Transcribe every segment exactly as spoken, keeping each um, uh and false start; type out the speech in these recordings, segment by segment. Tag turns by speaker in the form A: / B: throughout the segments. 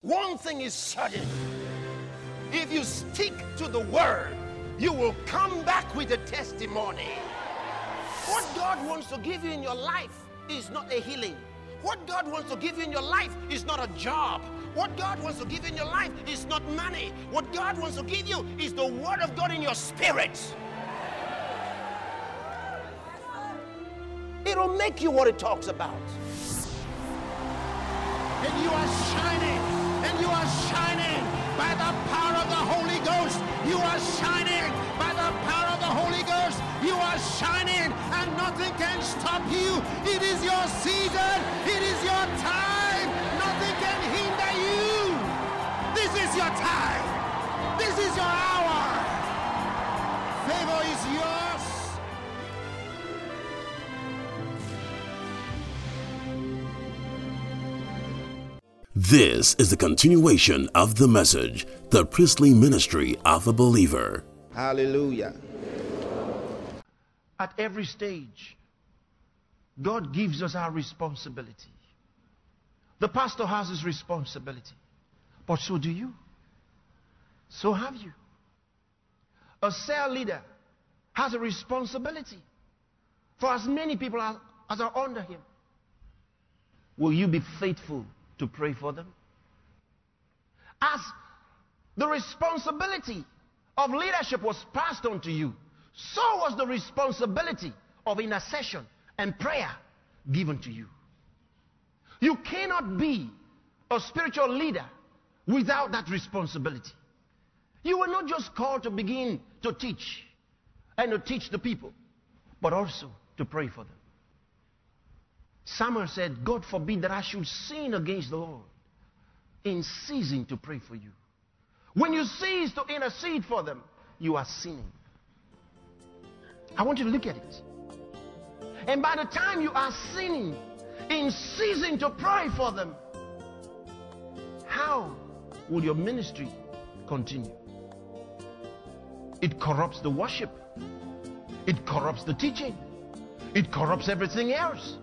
A: One thing is certain. If you stick to the word, you will come back with a testimony. What God wants to give you in your life is not a healing. What God wants to give you in your life is not a job. What God wants to give you in your life is not money. What God wants to give you is the word of God in your spirit. It'll make you what it talks about.
B: And you are shining, and you are shining by the power of the Holy Ghost. You are shining by the power of the Holy Ghost. You are shining, and nothing can stop you. It is your season. It is your time. Nothing can hinder you. This is your time. This is your hour. Favor is yours.
C: This is the continuation of the message, the priestly ministry of a believer.
B: Hallelujah. At every stage, God gives us our responsibility. The pastor has his responsibility, but so do you. So have you. A cell leader has a responsibility for as many people as, as are under him. Will you be faithful to pray for them? As the responsibility of leadership was passed on to you, so was the responsibility of intercession and prayer given to you. You cannot be a spiritual leader without that responsibility. You were not just called to begin to teach and to teach the people, but also to pray for them. Samuel said, God forbid that I should sin against the Lord in ceasing to pray for you. When you cease to intercede for them, you are sinning. I want you to look at it. And by the time you are sinning in ceasing to pray for them, how will your ministry continue? It corrupts the worship. It corrupts the teaching. It corrupts everything else.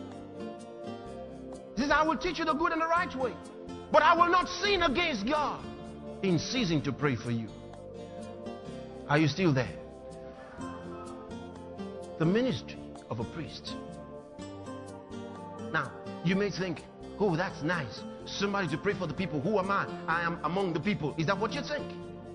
B: He says, I will teach you the good and the right way, but I will not sin against God in ceasing to pray for you. Are you still there? The ministry of a priest. Now, you may think, oh, that's nice. Somebody to pray for the people. Who am I? I am among the people. Is that what you think?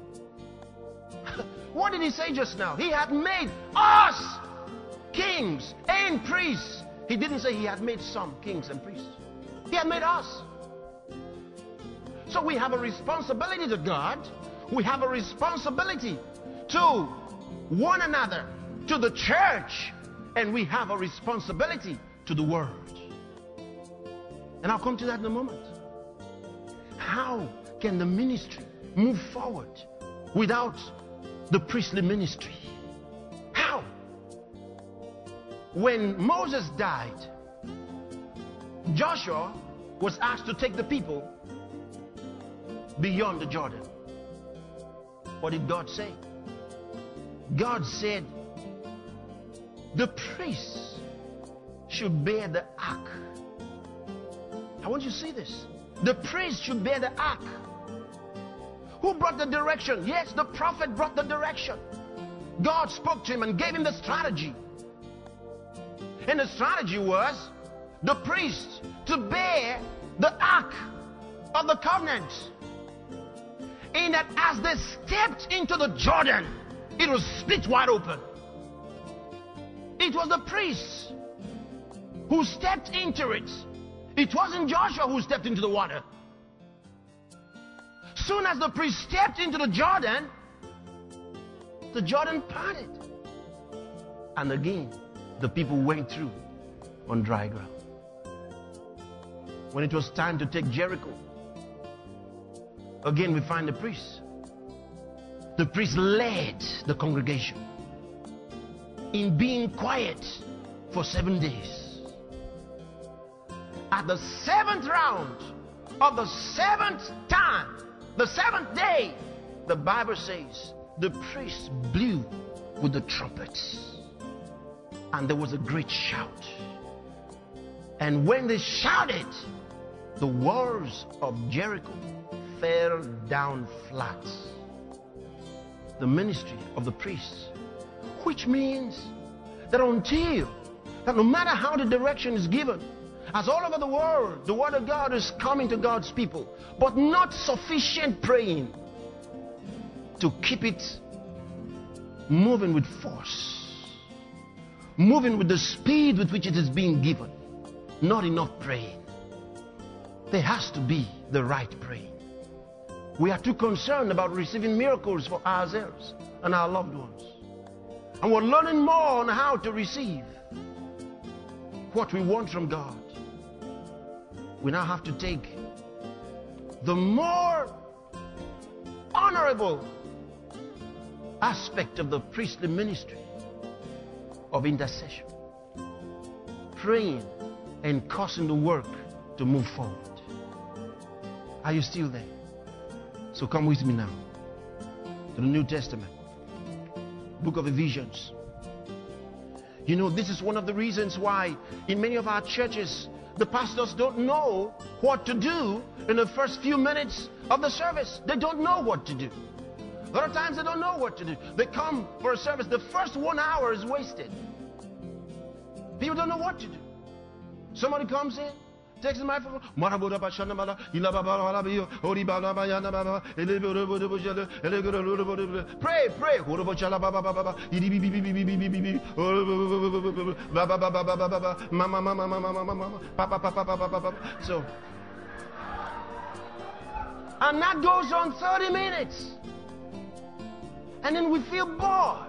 B: What did he say just now? He had made us kings and priests. He didn't say he had made some kings and priests. He had made us. So we have a responsibility to God. We have a responsibility to one another, to the church, and we have a responsibility to the world. And I'll come to that in a moment. How can the ministry move forward without the priestly ministry? How? When Moses died, Joshua was asked to take the people beyond the Jordan. What did God say? God said, the priests should bear the ark. I want you to see this. The priests should bear the ark. Who brought the direction? Yes, the prophet brought the direction. God spoke to him and gave him the strategy. And the strategy was the priests to bear the ark of the covenant. In that as they stepped into the Jordan, it was split wide open. It was the priests who stepped into it. It wasn't Joshua who stepped into the water. Soon as the priest stepped into the Jordan, the Jordan parted. And again, the people went through on dry ground. When it was time to take Jericho, again we find the priests. The priest led the congregation in being quiet for seven days. At the seventh round of the seventh time, the seventh day, the Bible says the priests blew with the trumpets, and there was a great shout. And when they shouted, the walls of Jericho fell down flat. The ministry of the priests, which means that until, that no matter how the direction is given, as all over the world, the word of God is coming to God's people, but not sufficient praying to keep it moving with force, moving with the speed with which it is being given. Not enough praying. There has to be the right praying. We are too concerned about receiving miracles for ourselves and our loved ones. And we're learning more on how to receive what we want from God. We now have to take the more honorable aspect of the priestly ministry of intercession, praying and causing the work to move forward. Are you still there? So come with me now to the New Testament, book of Ephesians. You know, this is one of the reasons why in many of our churches the pastors don't know what to do in the first few minutes of the service. They don't know what to do. A lot of times they don't know what to do. They come for a service, the first one hour is wasted. People don't know what to do. Somebody comes in, takes the microphone. Pray, pray. So, and that goes on thirty minutes. And then we feel bored.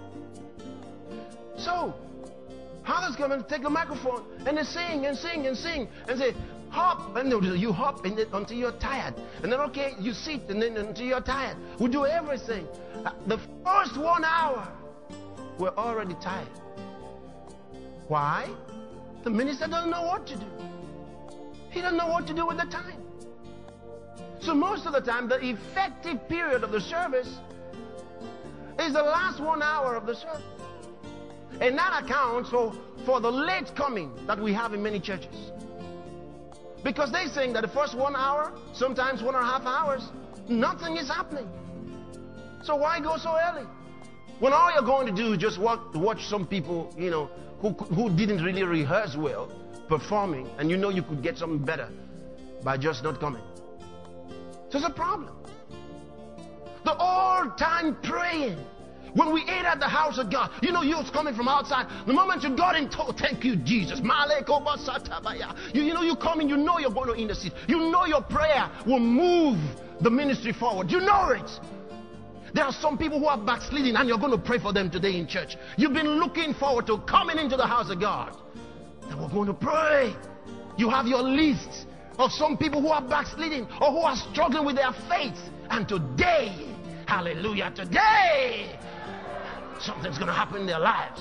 B: So, others come and take the microphone and they sing and sing and sing and say, hop, and you hop and then, until you're tired. And then, okay, you sit and then until you're tired. We do everything. The first one hour, we're already tired. Why? The minister doesn't know what to do. He doesn't know what to do with the time. So most of the time, the effective period of the service is the last one hour of the service. And that accounts for, for the late coming that we have in many churches. Because they think that the first one hour, sometimes one and a half hours, nothing is happening. So why go so early? When all you're going to do is just watch, watch some people, you know, who, who didn't really rehearse well, performing, and you know you could get something better by just not coming. So it's a problem. The all-time praying. When we ate at the house of God, you know you was coming from outside. The moment you got in, oh, thank you, Jesus. You, you know you come in, you know you're going to intercede. You know your prayer will move the ministry forward. You know it. There are some people who are backsliding and you're going to pray for them today in church. You've been looking forward to coming into the house of God. And we're going to pray. You have your list of some people who are backsliding or who are struggling with their faith. And today, hallelujah, today, something's going to happen in their lives.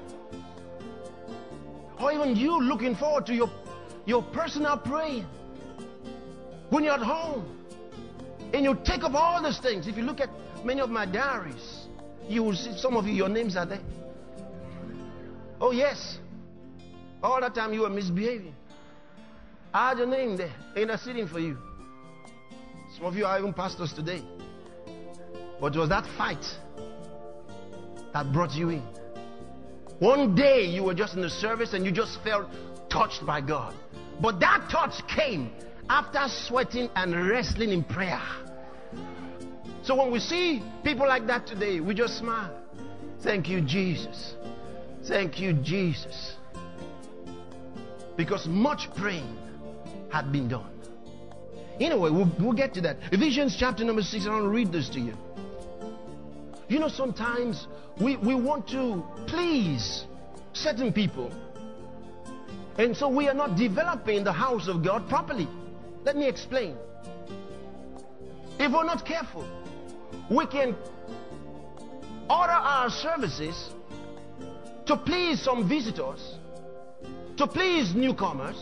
B: Or even you looking forward to your, your personal praying. When you're at home and you take up all these things. If you look at many of my diaries, you will see some of you, your names are there. Oh yes, all that time you were misbehaving. I had your name there, interceding for you. Some of you are even pastors today. But it was that fight that brought you in. One day you were just in the service and you just felt touched by God. But that touch came after sweating and wrestling in prayer. So when we see people like that today, we just smile. Thank you, Jesus. Thank you, Jesus. Because much praying had been done. Anyway, we'll, we'll get to that. Ephesians chapter number six, I want to read this to you. You know, sometimes we, we want to please certain people. And so we are not developing the house of God properly. Let me explain. If we're not careful, we can order our services to please some visitors, to please newcomers,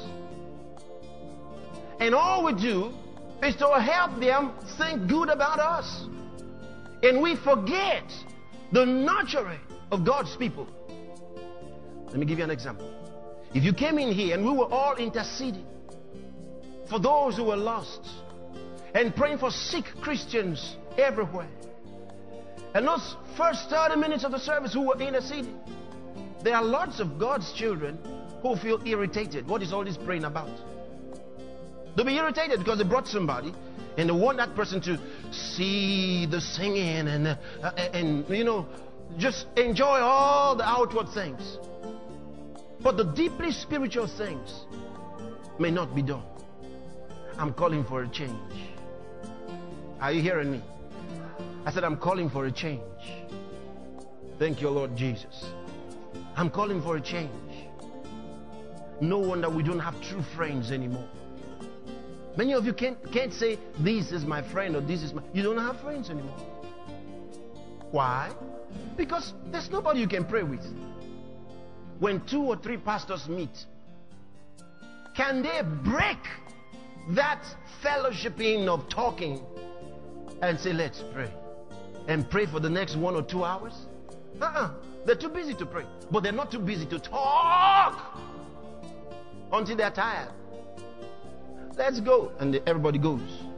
B: and all we do is to help them think good about us. And we forget the nurturing of God's people. Let me give you an example. If you came in here and we were all interceding, for those who were lost, and praying for sick Christians everywhere. And those first thirty minutes of the service who were interceding, there are lots of God's children who feel irritated. What is all this praying about? They'll be irritated because they brought somebody and they want that person to see the singing and, uh, and you know, just enjoy all the outward things. But the deeply spiritual things may not be done. I'm calling for a change. Are you hearing me? I said I'm calling for a change. Thank you, Lord Jesus. I'm calling for a change. No wonder we don't have true friends anymore. Many of you can't, can't say, this is my friend or this is my... You don't have friends anymore. Why? Because there's nobody you can pray with. When two or three pastors meet, can they break that fellowshipping of talking and say, let's pray? And pray for the next one or two hours? Uh-uh. They're too busy to pray. But they're not too busy to talk until they're tired. Let's go. And everybody goes.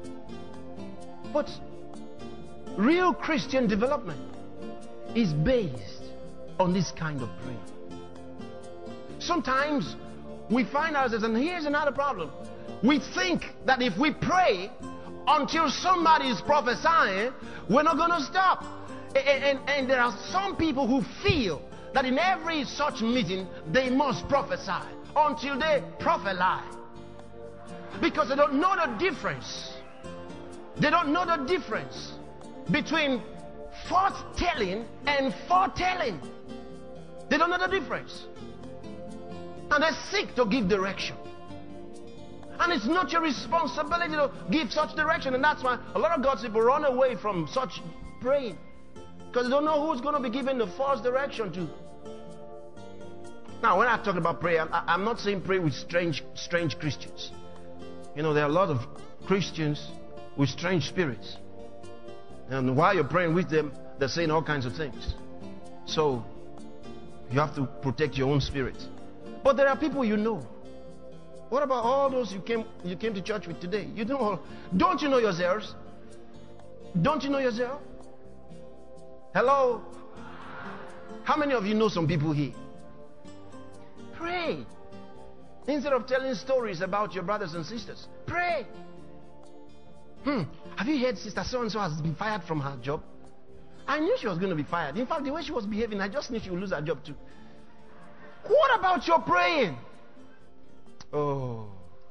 B: But real Christian development is based on this kind of prayer. Sometimes we find ourselves, and here's another problem. We think that if we pray until somebody is prophesying, we're not going to stop. And, and, and there are some people who feel that in every such meeting they must prophesy until they prophesy. Because they don't know the difference. They don't know the difference between forth-telling and foretelling. They don't know the difference. And they seek to give direction. And it's not your responsibility to give such direction. And that's why a lot of God's people run away from such praying. Because they don't know who's going to be given the false direction to. Now, when I talk about prayer, I, I'm not saying pray with strange, strange Christians. You know, there are a lot of Christians with strange spirits. And while you're praying with them, they're saying all kinds of things. So, you have to protect your own spirit. But there are people you know. What about all those you came you came to church with today? You know, don't you know yourselves? Don't you know yourself? Hello? How many of you know some people here? Pray. Instead of telling stories about your brothers and sisters, pray. Hmm. Have you heard Sister So-and-so has been fired from her job? I knew she was going to be fired. In fact, the way she was behaving, I just knew she would lose her job too. What about your praying? Oh.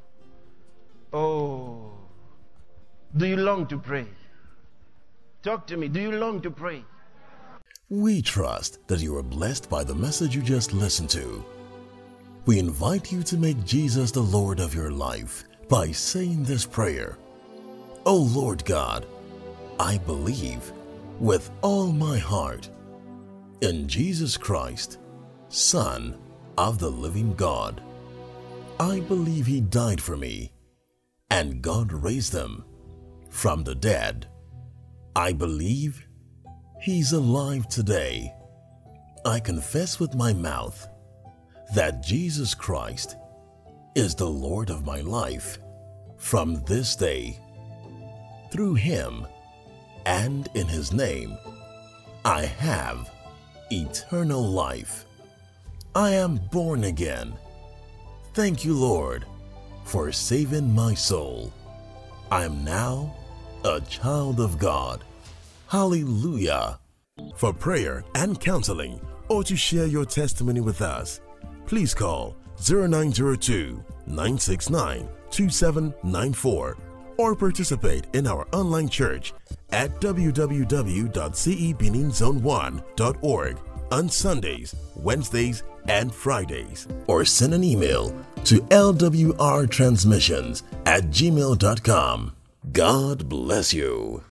B: Oh. Do you long to pray? Talk to me. Do you long to pray?
C: We trust that you are blessed by the message you just listened to. We invite you to make Jesus the Lord of your life by saying this prayer. O Lord God, I believe with all my heart in Jesus Christ, Son of the living God. I believe He died for me and God raised Him from the dead. I believe He's alive today. I confess with my mouth that Jesus Christ is the Lord of my life from this day. Through Him and in His name, I have eternal life. I am born again. Thank you, Lord, for saving my soul. I am now a child of God. Hallelujah. For prayer and counseling, or to share your testimony with us, please call zero nine zero two, nine six nine, two seven nine four or participate in our online church at w w w dot c e benin zone one dot org on Sundays, Wednesdays, and Fridays. Or send an email to l w r transmissions at gmail dot com. God bless you.